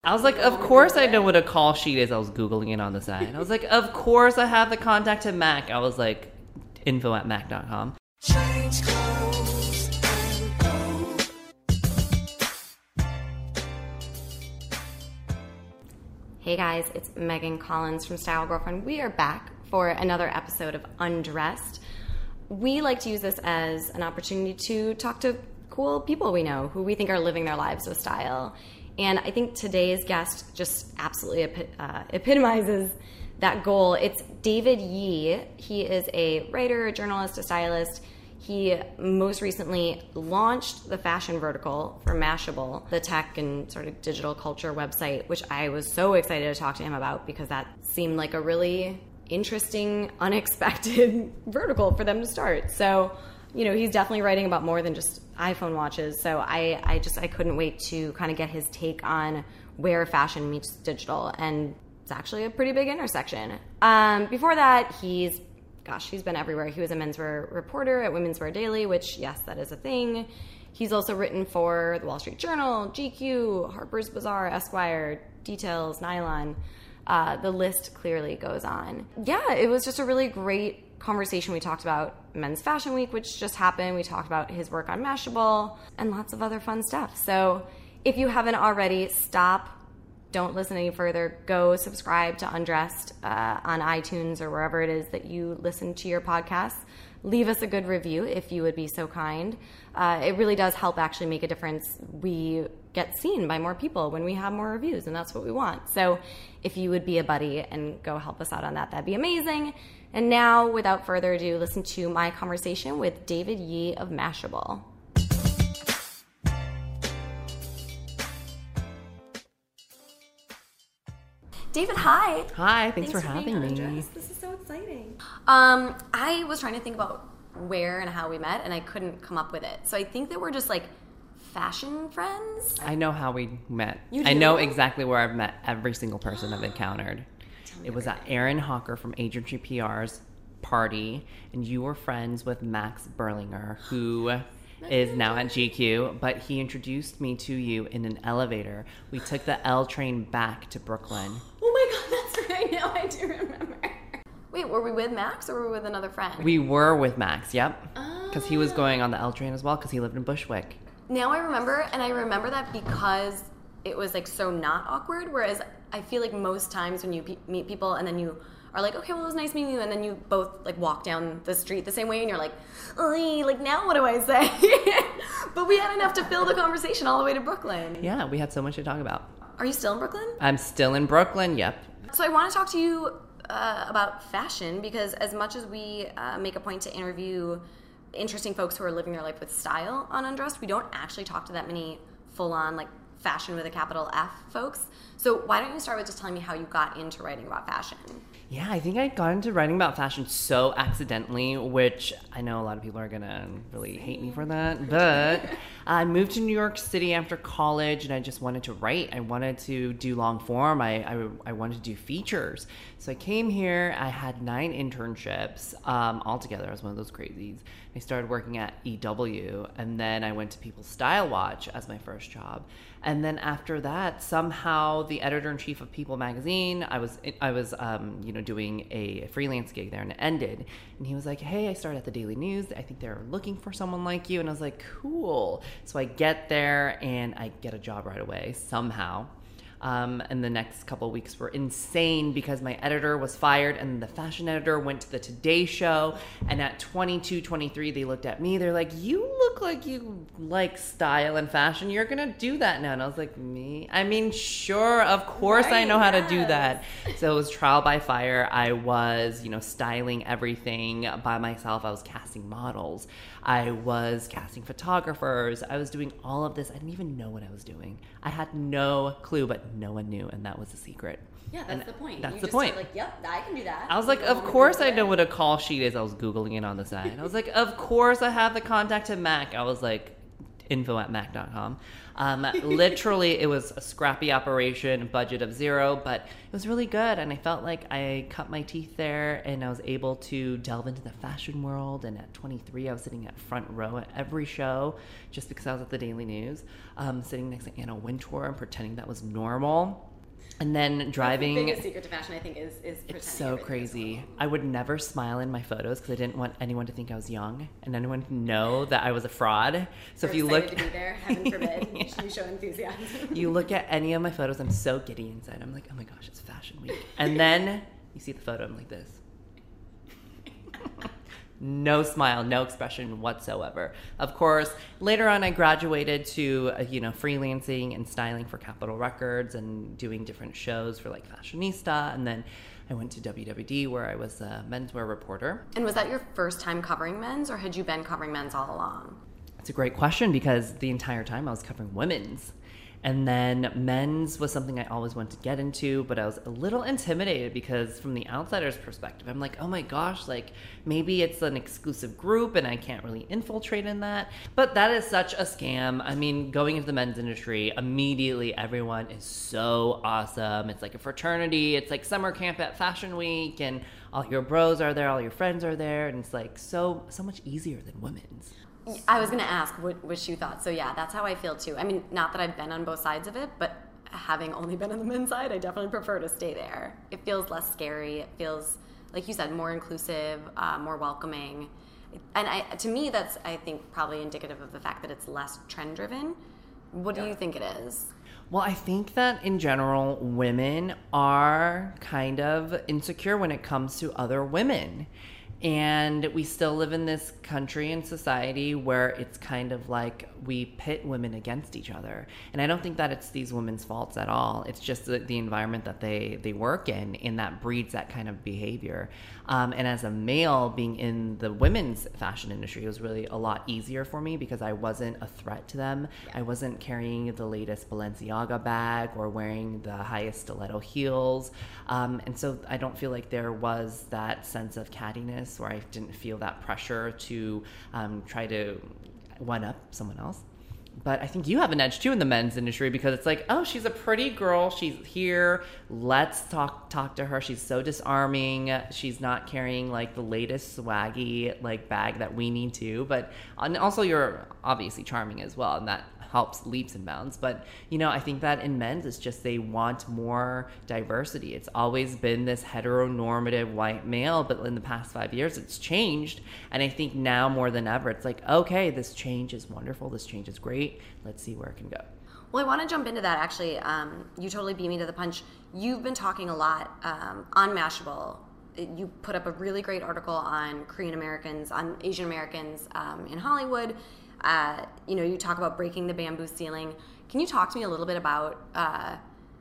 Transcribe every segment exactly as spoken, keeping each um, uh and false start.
I was like, of course I know what a call sheet is. I was Googling it on the side. I was like, of course I have the contact at Mac. I was like, info at mac dot com. Change clothes and go. Hey guys, it's Megan Collins from Style Girlfriend. We are back for another episode of Undressed. We like to use this as an opportunity to talk to cool people we know who we think are living their lives with style. And I think today's guest just absolutely epi- uh, epitomizes that goal. It's David Yee. He is a writer, a journalist, a stylist. He most recently launched the fashion vertical for Mashable, the tech and sort of digital culture website, which I was so excited to talk to him about because that seemed like a really interesting, unexpected vertical for them to start. So, you know, he's definitely writing about more than just iPhone watches. So I, I just, I couldn't wait to kind of get his take on where fashion meets digital. And it's actually a pretty big intersection. Um, before that, he's, gosh, he's been everywhere. He was a menswear reporter at Women's Wear Daily, which, yes, that is a thing. He's also written for the Wall Street Journal, G Q, Harper's Bazaar, Esquire, Details, Nylon. Uh, the list clearly goes on. Yeah, it was just a really great conversation. We talked about Men's Fashion Week, which just happened. We talked about his work on Mashable and lots of other fun stuff. So if you haven't already, stop. Don't listen any further. Go subscribe to Undressed uh, on iTunes or wherever it is that you listen to your podcasts. Leave us a good review if you would be so kind. Uh, it really does help actually make a difference. We get seen by more people when we have more reviews, and that's what we want. So if you would be a buddy and go help us out on that, that'd be amazing. And now, without further ado, listen to my conversation with David Yee of Mashable. David, hi. Hi, thanks, thanks for, for having me. Undressed. This is so exciting. Um, I was trying to think about where and how we met, and I couldn't come up with it. So I think that we're just like fashion friends. I know how we met. You do? I know exactly where I've met every single person I've encountered. It was at Aaron Hawker from Agency P R's party, and you were friends with Max Berlinger, who is now at G Q, but he introduced me to you in an elevator. We took the L train back to Brooklyn. Oh my God, that's right. Now I do remember. Wait, were we with Max or were we with another friend? We were with Max, yep. Because oh. he was going on the L train as well because he lived in Bushwick. Now I remember, and I remember that because it was like so not awkward, whereas I feel like most times when you pe- meet people and then you are like, okay, well, it was nice meeting you, and then you both like walk down the street the same way and you're like, Oy, like now what do I say? But we had enough to fill the conversation all the way to Brooklyn. Yeah, we had so much to talk about. Are you still in Brooklyn? I'm still in Brooklyn, yep. So I want to talk to you uh, about fashion because as much as we uh, make a point to interview interesting folks who are living their life with style on Undressed, we don't actually talk to that many full-on like fashion with a capital F folks. So why don't you start with just telling me how you got into writing about fashion? Yeah, I think I got into writing about fashion so accidentally, which I know a lot of people are going to really hate me for that, but I moved to New York City after college and I just wanted to write. I wanted to do long form. I, I, I wanted to do features. So I came here. I had nine internships um, altogether. I was one of those crazies. I started working at E W, and then I went to People's Style Watch as my first job. And then after that, somehow the editor-in-chief of People magazine, I was, I was, um, you know, doing a freelance gig there, and it ended. And he was like, "Hey, I started at the Daily News. I think they're looking for someone like you." And I was like, "Cool." So I get there, and I get a job right away somehow. Um, and the next couple of weeks were insane because my editor was fired and the fashion editor went to the Today Show. And at twenty-two, twenty-three, they looked at me. They're like, "You look like you like style and fashion. You're going to do that now." And I was like, "Me? I mean, sure, of course right, I know how yes. to do that." So it was trial by fire. I was, you know, styling everything by myself. I was casting models. I was casting photographers. I was doing all of this. I didn't even know what I was doing. I had no clue, but no one knew, and that was the secret. Yeah, that's and the point. That's you the just point. Like, yep, I can do that. I was like, of course I know what a call sheet is. I was Googling it on the side. I was like, of course I have the contact at Mac. I was like, info at mac dot com. Um, literally, it was a scrappy operation, budget of zero, but it was really good. And I felt like I cut my teeth there and I was able to delve into the fashion world. And at twenty-three, I was sitting at front row at every show just because I was at the Daily News, um, sitting next to Anna Wintour and pretending that was normal. And then driving. That's the biggest secret to fashion, I think, is is pretending. It's so crazy. I would never smile in my photos because I didn't want anyone to think I was young and anyone to know that I was a fraud. So You're if you look, to be there, heaven forbid, yeah. you show enthusiasm. You look at any of my photos, I'm so giddy inside. I'm like, oh my gosh, it's Fashion Week. And then you see the photo, I'm like this. No smile, no expression whatsoever. Of course, later on I graduated to, uh, you know, freelancing and styling for Capitol Records and doing different shows for like Fashionista. And then I went to W W D where I was a menswear reporter. And was that your first time covering men's, or had you been covering men's all along? It's a great question because the entire time I was covering women's. And then men's was something I always wanted to get into, but I was a little intimidated because from the outsider's perspective, I'm like, oh my gosh, like maybe it's an exclusive group and I can't really infiltrate in that. But that is such a scam. I mean, going into the men's industry, immediately everyone is so awesome. It's like a fraternity. It's like summer camp at Fashion Week and all your bros are there, all your friends are there. And it's like so, so much easier than women's. I was going to ask what, what you thought. So yeah, that's how I feel too. I mean, not that I've been on both sides of it, but having only been on the men's side, I definitely prefer to stay there. It feels less scary. It feels, like you said, more inclusive, uh, more welcoming. And I, to me, that's, I think, probably indicative of the fact that it's less trend-driven. What do Yeah. you think it is? Well, I think that in general, women are kind of insecure when it comes to other women. And we still live in this country and society where it's kind of like we pit women against each other. And I don't think that it's these women's faults at all. It's just the, the environment that they, they work in, and that breeds that kind of behavior. Um, and as a male, being in the women's fashion industry, it was really a lot easier for me because I wasn't a threat to them. Yeah. I wasn't carrying the latest Balenciaga bag or wearing the highest stiletto heels. Um, and so I don't feel like there was that sense of cattiness where I didn't feel that pressure to um, try to one up someone else. But I think you have an edge too in the men's industry because it's like, oh, she's a pretty girl. She's here. Let's talk talk to her. She's so disarming. She's not carrying like the latest swaggy like bag that we need to. But and also you're obviously charming as well, and that helps leaps and bounds. But you know, I think that in men's it's just they want more diversity. It's always been this heteronormative white male, but in the past five years it's changed. And I think now more than ever it's like, okay, this change is wonderful. This change is great. Let's see where it can go. Well, I want to jump into that, actually. Um, you totally beat me to the punch. You've been talking a lot um, on Mashable. You put up a really great article on Korean Americans, on Asian Americans um, in Hollywood. Uh, you know, you talk about breaking the bamboo ceiling. Can you talk to me a little bit about uh,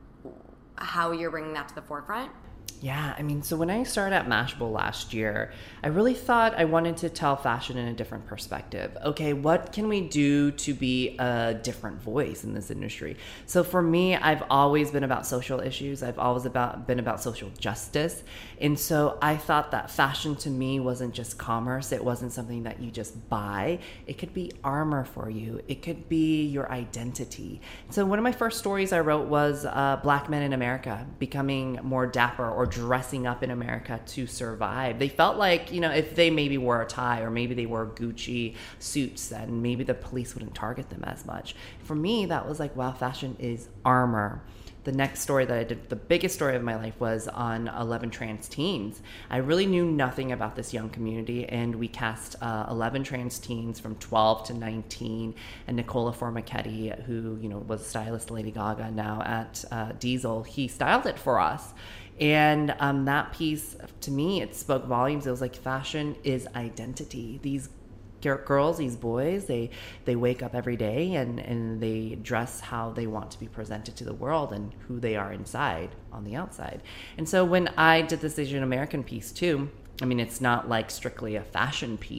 how you're bringing that to the forefront? Yeah, I mean, so when I started at Mashable last year, I really thought I wanted to tell fashion in a different perspective. Okay, what can we do to be a different voice in this industry? So for me, I've always been about social issues. I've always about been about social justice. And so I thought that fashion to me wasn't just commerce. It wasn't something that you just buy. It could be armor for you. It could be your identity. So one of my first stories I wrote was uh, Black men in America becoming more dapper or dressing up in America to survive. They felt like, you know, if they maybe wore a tie or maybe they wore Gucci suits, then maybe the police wouldn't target them as much. For me, that was like, wow, fashion is armor. The next story that I did, the biggest story of my life, was on eleven trans teens. I really knew nothing about this young community, and we cast uh, eleven trans teens from twelve to nineteen, and Nicola Formichetti, who, you know, was a stylist to Lady Gaga, now at uh, Diesel, he styled it for us. And um, that piece, to me, it spoke volumes. It was like, fashion is identity. These girls, these boys, they they wake up every day and, and they dress how they want to be presented to the world and who they are inside on the outside. And so when I did this Asian American piece too, I mean, it's not like strictly a fashion piece.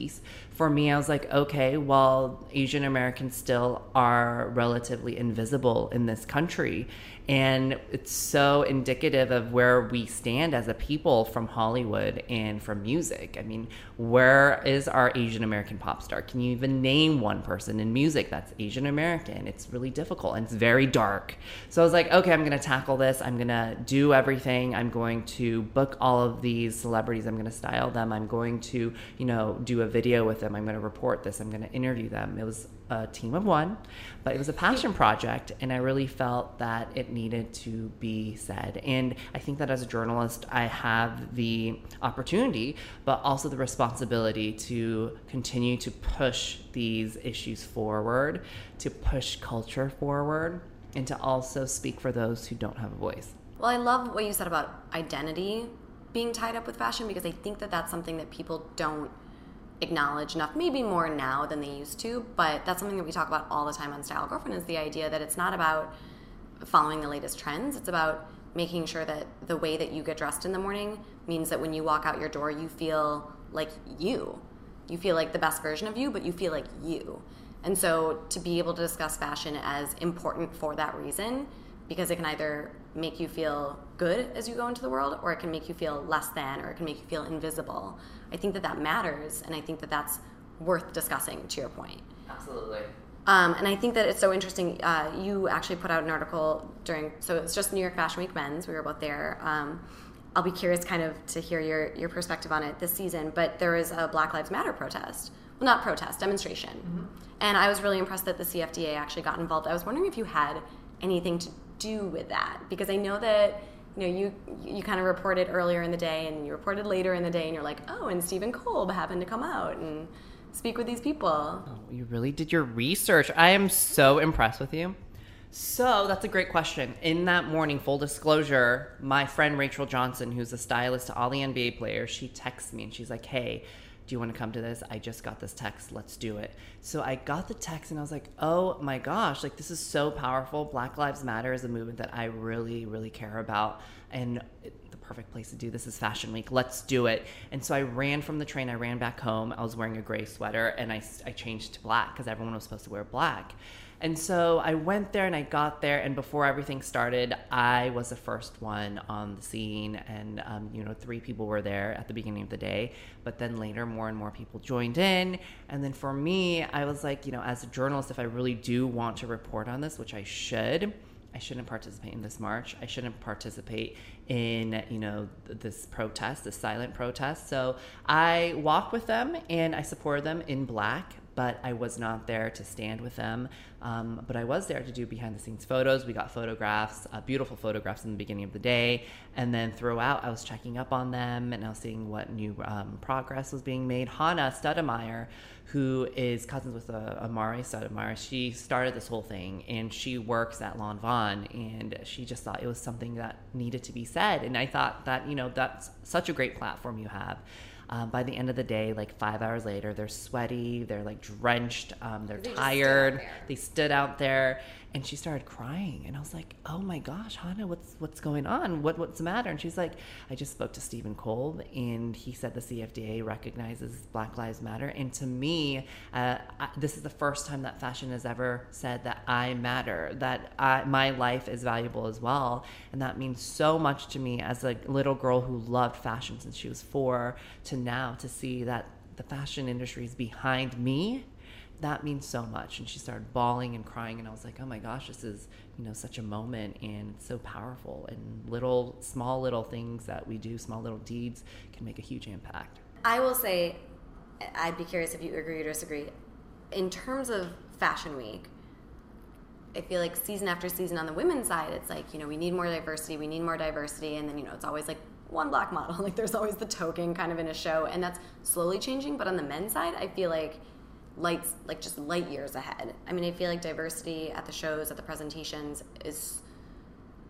for me, I was like, okay, well, Asian Americans still are relatively invisible in this country. And it's so indicative of where we stand as a people from Hollywood and from music. I mean, where is our Asian American pop star? Can you even name one person in music that's Asian American? It's really difficult and it's very dark. So I was like, okay, I'm going to tackle this. I'm going to do everything. I'm going to book all of these celebrities. I'm going to style them. I'm going to, you know, do a video with them. I'm going to report this. I'm going to interview them. It was a team of one, but it was a passion project, and I really felt that it needed to be said. And I think that as a journalist, I have the opportunity, but also the responsibility to continue to push these issues forward, to push culture forward, and to also speak for those who don't have a voice. Well, I love what you said about identity being tied up with fashion, because I think that that's something that people don't acknowledge enough, maybe more now than they used to, but that's something that we talk about all the time on Style Girlfriend, is the idea that it's not about following the latest trends. It's about making sure that the way that you get dressed in the morning means that when you walk out your door, you feel like you. You feel like the best version of you, but you feel like you. And so to be able to discuss fashion as important for that reason, because it can either make you feel good as you go into the world, or it can make you feel less than, or it can make you feel invisible. I think that that matters, and I think that that's worth discussing, to your point. Absolutely. Um, and I think that it's so interesting. Uh, you actually put out an article during, so it's just New York Fashion Week Men's. We were both there. Um, I'll be curious kind of to hear your, your perspective on it this season, but there was a Black Lives Matter protest. Well, not protest, demonstration. Mm-hmm. And I was really impressed that the C F D A actually got involved. I was wondering if you had anything to do with that, because I know that, you know, you you kind of reported earlier in the day, and you reported later in the day, and you're like, oh, and Stephen Kolb happened to come out and speak with these people. Oh, you really did your research. I am so impressed with you. So that's a great question. In that morning, full disclosure, my friend Rachel Johnson, who's a stylist to all the N B A players, she texts me and she's like, hey, do you want to come to this? I just got this text. Let's do it. So I got the text and I was like, oh my gosh, like this is so powerful. Black Lives Matter is a movement that I really, really care about. And the perfect place to do this is Fashion Week. Let's do it. And so I ran from the train. I ran back home. I was wearing a gray sweater and I, I changed to black because everyone was supposed to wear black. And so I went there and I got there, and before everything started, I was the first one on the scene, and um, you know, three people were there at the beginning of the day, but then later more and more people joined in. And then for me, I was like, you know, as a journalist, if I really do want to report on this, which I should, I shouldn't participate in this march. I shouldn't participate in, you know, this protest, this silent protest. So I walked with them and I supported them in black, but I was not there to stand with them. Um, but I was there to do behind the scenes photos. We got photographs, uh, beautiful photographs in the beginning of the day. And then throughout, I was checking up on them and I was seeing what new um, progress was being made. Hannah Stoudemire, who is cousins with uh, Amari Stoudemire, she started this whole thing, and she works at Lanvin, and she just thought it was something that needed to be said. And I thought that, you know, that's such a great platform you have. Um, by the end of the day, like five hours later, they're sweaty, they're like drenched, um, they're they tired. They stood out there, and she started crying, and I was like, "Oh my gosh, Hannah, what's what's going on? What what's the matter?" And she's like, "I just spoke to Stephen Kolb, and he said the C F D A recognizes Black Lives Matter, and to me, uh, I, this is the first time that fashion has ever said that I matter, that I, my life is valuable as well, and that means so much to me as a little girl who loved fashion since she was four to now to see that the fashion industry is behind me. That means so much." And she started bawling and crying, and I was like, oh my gosh, this is, you know, such a moment, and it's so powerful, and little small little things that we do, small little deeds, can make a huge impact. I will say, I'd be curious if you agree or disagree, in terms of Fashion Week, I feel like season after season on the women's side, it's like, you know, we need more diversity, we need more diversity, and then, you know, it's always like one black model, like there's always the token kind of in a show, and that's slowly changing. But on the men's side, I feel like lights, like just light years ahead. I mean, I feel like diversity at the shows, at the presentations is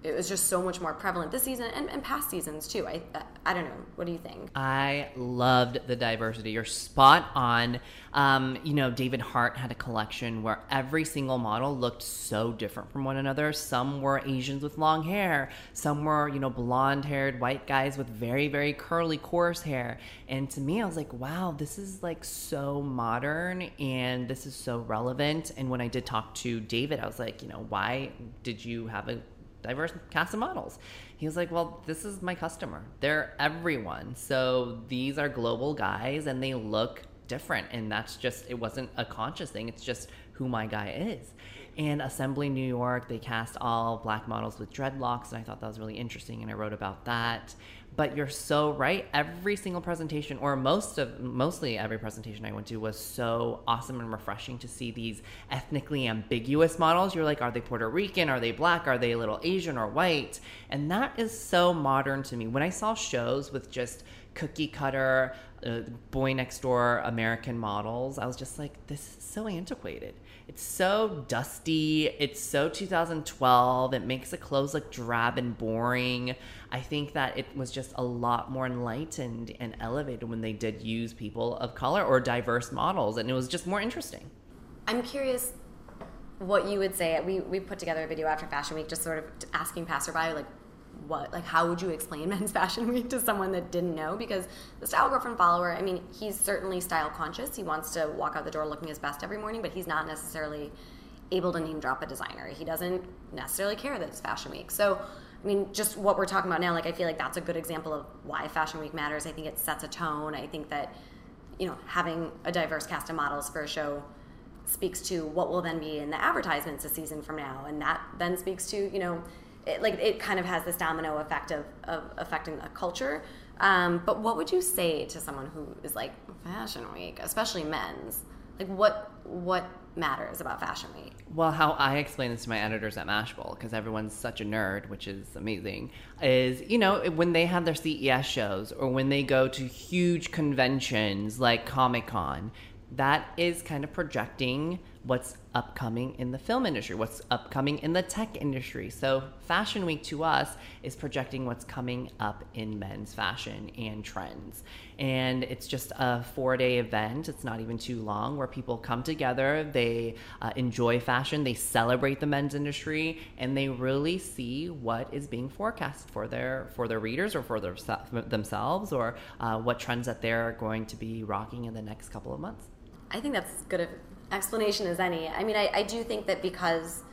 it was just so much more prevalent this season and, and past seasons too. I, I I don't know. What do you think? I loved the diversity. You're spot on. Um, you know, David Hart had a collection where every single model looked so different from one another. Some were Asians with long hair. Some were, you know, blonde-haired white guys with very, very curly, coarse hair. And to me, I was like, wow, this is like so modern and this is so relevant. And when I did talk to David, I was like, you know, why did you have a diverse cast of models? He was like, well, this is my customer. They're everyone. So these are global guys and they look different. And that's just, it wasn't a conscious thing. It's just who my guy is. And Assembly New York, they cast all black models with dreadlocks. And I thought that was really interesting. And I wrote about that. But you're so right. Every single presentation, or most of, mostly every presentation I went to, was so awesome and refreshing to see these ethnically ambiguous models. You're like, are they Puerto Rican? Are they black? Are they a little Asian or white? And that is so modern to me. When I saw shows with just cookie cutter, uh, boy next door American models, I was just like, this is so antiquated. It's so dusty. It's so two thousand twelve. It makes the clothes look drab and boring. I think that it was just a lot more enlightened and elevated when they did use people of color or diverse models, and it was just more interesting. I'm curious what you would say. We we put together a video after Fashion Week, just sort of asking passerby, like, what, like, how would you explain Men's Fashion Week to someone that didn't know? Because the Style Girlfriend follower, I mean, he's certainly style conscious. He wants to walk out the door looking his best every morning, but he's not necessarily able to name drop a designer. He doesn't necessarily care that it's Fashion Week. So, I mean, just what we're talking about now, like, I feel like that's a good example of why Fashion Week matters. I think it sets a tone. I think that, you know, having a diverse cast of models for a show speaks to what will then be in the advertisements a season from now. And that then speaks to, you know, It, like it kind of has this domino effect of, of affecting a culture. Um, but what would you say to someone who is like, Fashion Week, especially men's? Like, what what matters about Fashion Week? Well, how I explain this to my editors at Mashable, because everyone's such a nerd, which is amazing, is, you know, when they have their C E S shows or when they go to huge conventions like Comic-Con, that is kind of projecting what's upcoming in the film industry, what's upcoming in the tech industry. So Fashion Week to us is projecting what's coming up in men's fashion and trends. And it's just a four-day event. It's not even too long, where people come together, they uh, enjoy fashion, they celebrate the men's industry, and they really see what is being forecast for their for their readers or for their, themselves, or uh, what trends that they're going to be rocking in the next couple of months. I think that's as good an explanation as any. I mean, I, I do think that because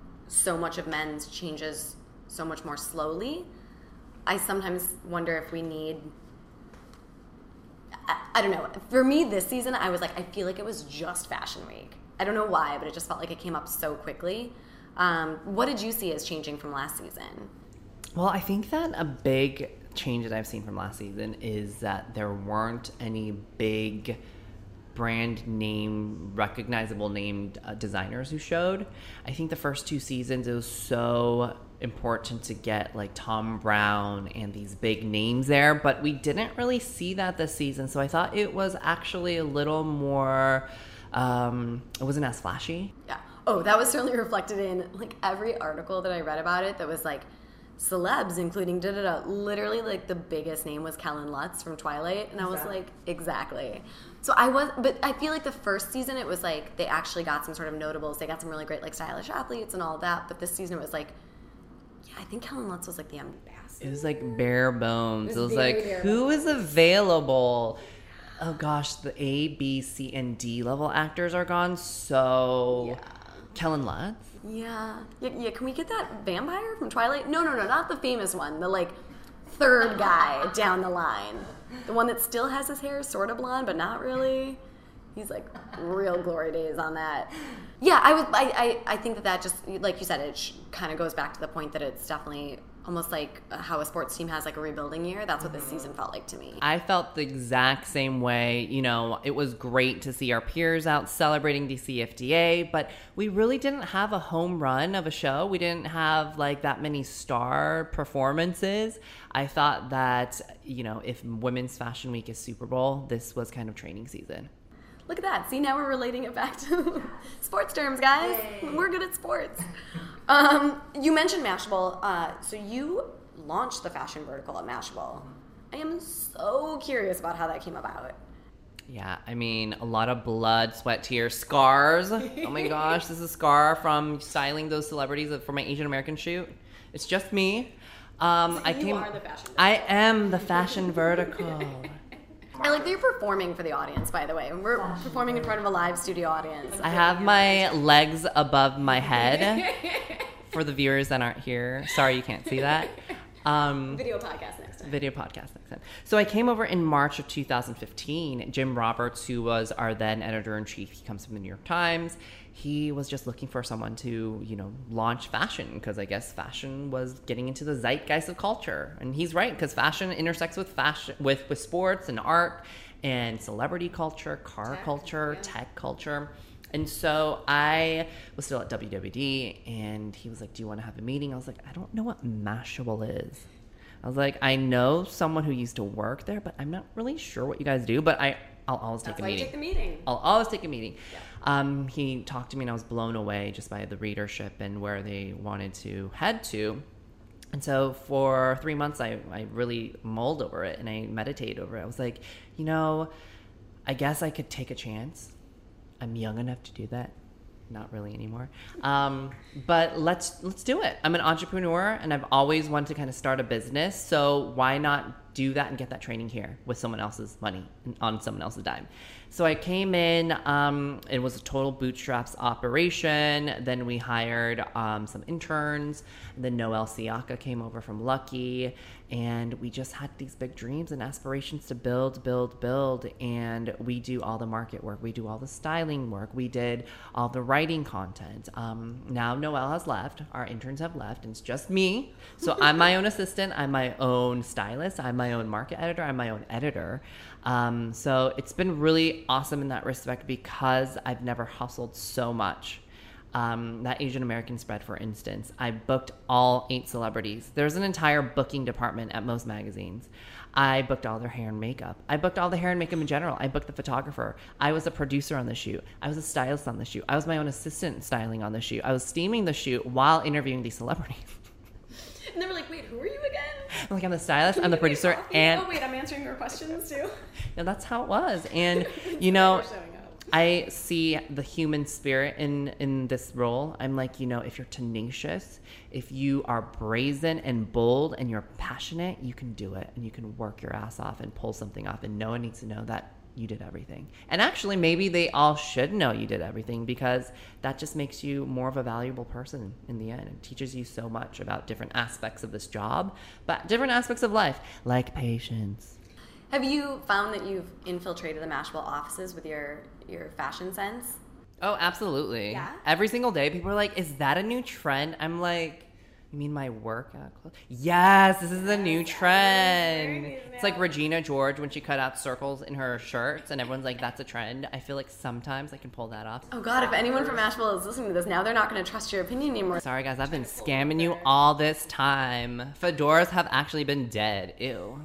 so much of men's changes so much more slowly, I sometimes wonder if we need, I, I don't know. For me this season, I was like, I feel like it was just Fashion Week. I don't know why, but it just felt like it came up so quickly. Um, what did you see as changing from last season? Well, I think that a big change that I've seen from last season is that there weren't any big brand name, recognizable named uh, designers who showed. I think the first two seasons, it was so important to get like Thom Browne and these big names there, but we didn't really see that this season. So I thought it was actually a little more, um, it wasn't as flashy. Yeah. Oh, that was certainly reflected in like every article that I read about it that was like, celebs, including da da da. Literally, like the biggest name was Kellen Lutz from Twilight, and I was like, exactly. So I was, but I feel like the first season it was like they actually got some sort of notables. They got some really great like stylish athletes and all of that. But this season it was like, yeah, I think Kellen Lutz was like the ambassador. It was like bare bones. It was, it was like, who bones. is available? Oh gosh, the A, B, C, and D level actors are gone. So yeah. Kellen Lutz. Yeah. yeah, yeah. Can we get that vampire from Twilight? No, no, no, not the famous one. The like third guy down the line, the one that still has his hair sort of blonde, but not really. He's like real glory days on that. Yeah, I was. I, I, I think that that just, like you said, it sh- kind of goes back to the point that it's definitely almost like how a sports team has like a rebuilding year. That's what this season felt like to me. I felt the exact same way. You know, it was great to see our peers out celebrating D C F D A, but we really didn't have a home run of a show. We didn't have like that many star performances. I thought that, you know, if Women's Fashion Week is Super Bowl, this was kind of training season. Look at that. See, now we're relating it back to sports terms, guys. Yay. We're good at sports. Um, you mentioned Mashable. Uh, so you launched the fashion vertical at Mashable. I am so curious about how that came about. Yeah, I mean, a lot of blood, sweat, tears, scars. Oh my gosh, this is a scar from styling those celebrities for my Asian American shoot. It's just me. Um, So I you came. are the fashion I vertical. am the fashion vertical. I like that you're performing for the audience, by the way. We're performing in front of a live studio audience. I have my legs above my head. For the viewers that aren't here, sorry you can't see that. Um, Video podcast next time. Video podcast next time. So I came over in March of two thousand fifteen. Jim Roberts, who was our then editor-in-chief, he comes from the New York Times. He was just looking for someone to, you know, launch fashion because I guess fashion was getting into the zeitgeist of culture. And he's right because fashion intersects with fashion, with, with sports and art and celebrity culture, car Tech, culture, yeah. tech culture. And so I was still at W W D, and he was like, do you want to have a meeting? I was like, I don't know what Mashable is. I was like, I know someone who used to work there, but I'm not really sure what you guys do, but I, I'll always That's take a why you meeting. take the meeting. I'll always take a meeting. Yeah. Um, he talked to me, and I was blown away just by the readership and where they wanted to head to. And so for three months, I, I really mulled over it, and I meditated over it. I was like, you know, I guess I could take a chance. I'm young enough to do that. Not really anymore. Um, but let's let's do it. I'm an entrepreneur, and I've always wanted to kind of start a business. So why not do that and get that training here with someone else's money and on someone else's dime? So I came in. Um, it was a total bootstraps operation. Then we hired um, some interns. And then Noelle Siaka came over from Lucky. And we just had these big dreams and aspirations to build, build, build. And we do all the market work. We do all the styling work. We did all the writing content. Um, now Noelle has left. Our interns have left. And it's just me. So I'm my own assistant. I'm my own stylist. I'm my own market editor. I'm my own editor. Um, so it's been really awesome in that respect because I've never hustled so much. Um, that Asian American spread, for instance, I booked all eight celebrities. There's an entire booking department at most magazines. I booked all their hair and makeup. I booked all the hair and makeup in general. I booked the photographer. I was a producer on the shoot. I was a stylist on the shoot. I was my own assistant styling on the shoot. I was steaming the shoot while interviewing these celebrities. And they were like, wait, who are you again? I'm like, I'm the stylist, Can I'm you the give me a producer, coffee? and Oh, wait, I'm answering your questions too. yeah, that's how it was. And, you know, You're showing up. I see the human spirit in, in this role. I'm like, you know, if you're tenacious, if you are brazen and bold and you're passionate, you can do it and you can work your ass off and pull something off, and no one needs to know that you did everything. And actually, maybe they all should know you did everything because that just makes you more of a valuable person in the end. It teaches you so much about different aspects of this job, but different aspects of life, like patience. Have you found that you've infiltrated the Mashable offices with your, your fashion sense? Oh, absolutely. Yeah? Every single day, people are like, is that a new trend? I'm like, you mean my workout clothes? Yes, this is a new trend. It's like Regina George when she cut out circles in her shirts, and everyone's like, that's a trend. I feel like sometimes I can pull that off. Oh God, if anyone from Mashable is listening to this, now they're not going to trust your opinion anymore. Sorry, guys, I've been scamming you all this time. Fedoras have actually been dead. Ew.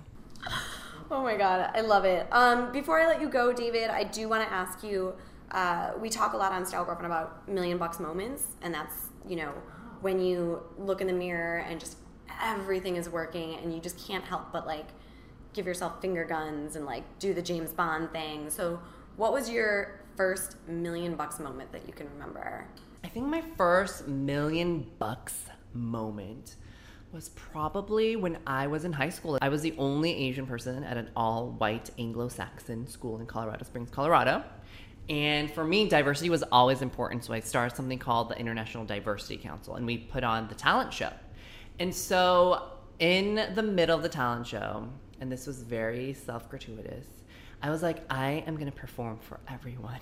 Oh my God, I love it. Um, before I let you go, David, I do want to ask you, uh, we talk a lot on Style Girlfriend about million bucks moments, and that's, you know, when you look in the mirror and just everything is working and you just can't help but like give yourself finger guns and like do the James Bond thing. So what was your first million bucks moment that you can remember? I think my first million bucks moment was probably when I was in high school. I was the only Asian person at an all-white Anglo-Saxon school in Colorado Springs, Colorado. And for me, diversity was always important, so I started something called the International Diversity Council, and we put on the talent show. And so in the middle of the talent show, and this was very self-gratuitous, I was like, I am going to perform for everyone.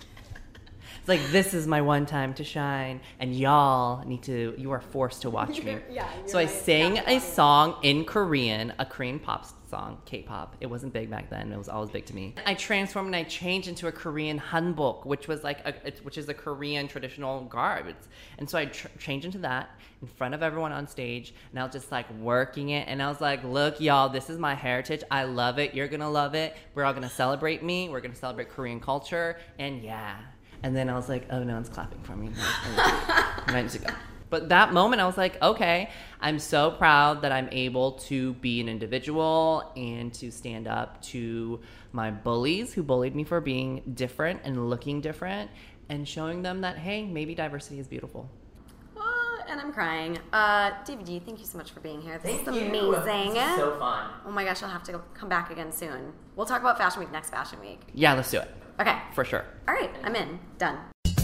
It's like, this is my one time to shine, and y'all need to, you are forced to watch me. Yeah, so I my sang a audience. song in Korean, a Korean pop song, K-pop. It wasn't big back then. It was always big to me. I transformed and I changed into a Korean hanbok, which was like a, which is a Korean traditional garb. It's, and so I tr- changed into that in front of everyone on stage, and I was just like working it, and I was like, look, y'all, this is my heritage. I love it. You're gonna love it. We're all gonna celebrate me. We're gonna celebrate Korean culture, and yeah. And then I was like, oh, no one's clapping for me. I need to go. But that moment, I was like, okay, I'm so proud that I'm able to be an individual and to stand up to my bullies who bullied me for being different and looking different, and showing them that, hey, maybe diversity is beautiful. And I'm crying. Uh, David Yee, thank you so much for being here. This Thank is you. amazing. This is so fun. Oh my gosh, I'll have to go, come back again soon. We'll talk about Fashion Week next Fashion Week. Yeah, let's do it. Okay. For sure. All right, I'm in. Done.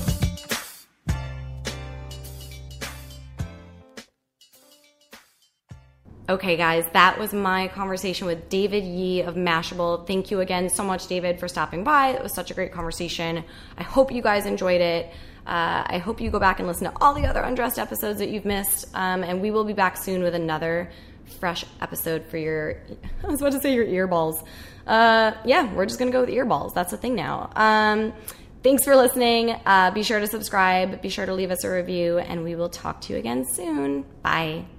Okay, guys, that was my conversation with David Yee of Mashable. Thank you again so much, David, for stopping by. It was such a great conversation. I hope you guys enjoyed it. Uh, I hope you go back and listen to all the other Undressed episodes that you've missed. Um, and we will be back soon with another fresh episode for your, I was about to say your earballs. Uh, yeah, we're just going to go with earballs. That's the thing now. Um, thanks for listening. Uh, be sure to subscribe. Be sure to leave us a review. And we will talk to you again soon. Bye.